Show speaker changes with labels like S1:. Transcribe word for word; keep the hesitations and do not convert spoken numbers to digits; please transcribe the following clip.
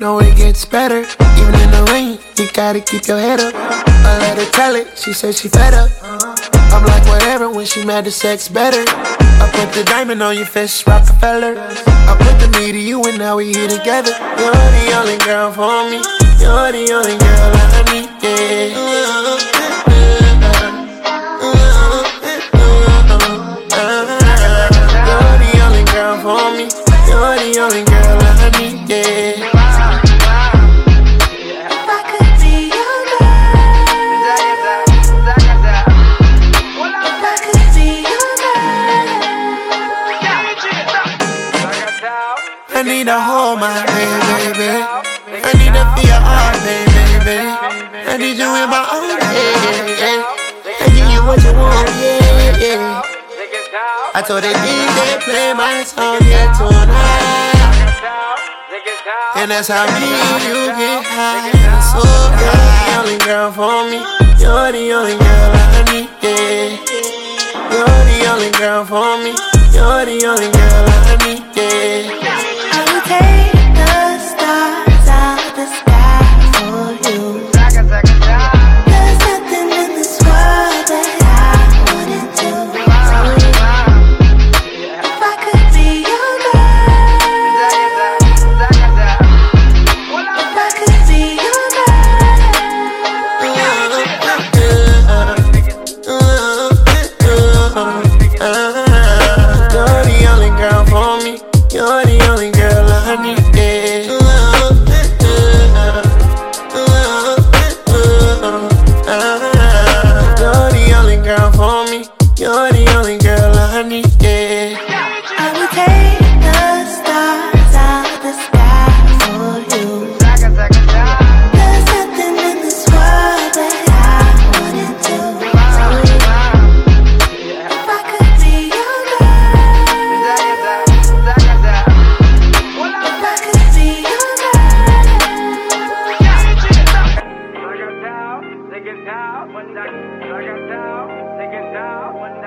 S1: know it gets better. Even in the rain, you gotta keep your head up. I let her tell it, she said she fed up. I'm like whatever, when she mad the sex better. I put the diamond on your fist, Rockefeller. I put the me to you and now we here together. You're the only girl for me. You're the only girl I need, yeah. You're the only girl for me. You're the only girl I need, yeah. I need to hold my baby, baby. I need to feel your heart, baby, baby. I need you in my own head, yeah. I give you what you want, yeah, yeah. I told the D J play my song, yeah, tonight. And that's how me and you get high. So you're the only girl for me. You're the only girl I need, yeah. You're the only girl for me. You're the only girl I need, yeah.
S2: Take the stars out the sky for you. There's nothing in this world that I wouldn't do. If I could be your girl, if I could be your
S1: girl. You're the only girl for me. You're the only girl I need, yeah. You're the only girl for me. You're the only girl I need, yeah.
S2: I would take the stars out the sky for you. There's nothing in this world that I wouldn't do. If I could be your girl, if I could be your girl.
S3: Take it down, take it down, one